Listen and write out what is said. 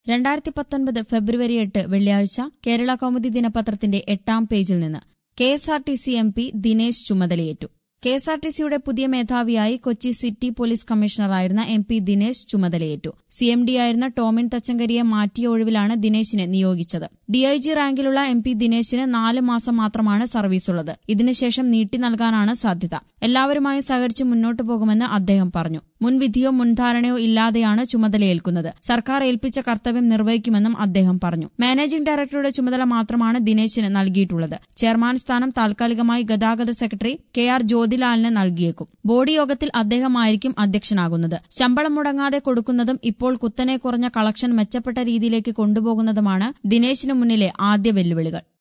2019 ഫെബ്രുവരി 8 വെള്ളിയാഴ്ച കേരള കൗമുദി ദിനപത്രത്തിന്റെ 8-ാം പേജിൽ നിന്ന് കെഎസ്ആർടിസി എംപി ദിനേശ് ചുമതലയേറ്റു. കെഎസ്ആർടിസിയുടെ പുതിയ മേധാവിയായി കൊച്ചി സിറ്റി പോലീസ് കമ്മീഷണറായിരുന്ന എംപി ദിനേശ് ചുമതലയേറ്റു. സിഎംഡിയായിരുന്ന ടോമിൻ തച്ചങ്കരിയെ മാറ്റിയ ഒഴിവിലാണ് ദിനേശിനെ നിയോഗിച്ചത്. ഡിഐജി റാങ്കിലുള്ള എംപി ദിനേശിന് 4 മാസം മാത്രമാണ് സർവീസുള്ളത്. ഇതിനുശേഷം നീട്ടി നൽകാനാണ് സാധ്യത. എല്ലാവരുമായി സഹകരിച്ച് മുന്നോട്ടു പോകുമെന്ന് അദ്ദേഹം പറഞ്ഞു. മുൻവിധിയോ മുൻധാരണയോ ഇല്ലാതെയാണ് ചുമതലയേൽക്കുന്നത്. സർക്കാർ ഏൽപ്പിച്ച കർത്തവ്യം നിർവഹിക്കുമെന്നും അദ്ദേഹം പറഞ്ഞു. മാനേജിംഗ് ഡയറക്ടറുടെ ചുമതല മാത്രമാണ് ദിനേശിന് നൽകിയിട്ടുള്ളത്. ചെയർമാൻ സ്ഥാനം താൽക്കാലികമായി ഗതാഗത സെക്രട്ടറി കെ.ആർ. ജ്യോതിലാലിന് നൽകിയേക്കും. ബോർഡ് യോഗത്തിൽ അദ്ദേഹമായിരിക്കും അധ്യക്ഷനാകുന്നത്. ശമ്പളം മുടങ്ങാതെ കൊടുക്കുന്നതും ഇപ്പോൾ കുത്തനെ കുറഞ്ഞ കളക്ഷൻ മെച്ചപ്പെട്ട രീതിയിലേക്ക് കൊണ്ടുപോകുന്നതുമാണ് ദിനേശിന് മുന്നിലെ ആദ്യ വെല്ലുവിളികൾ.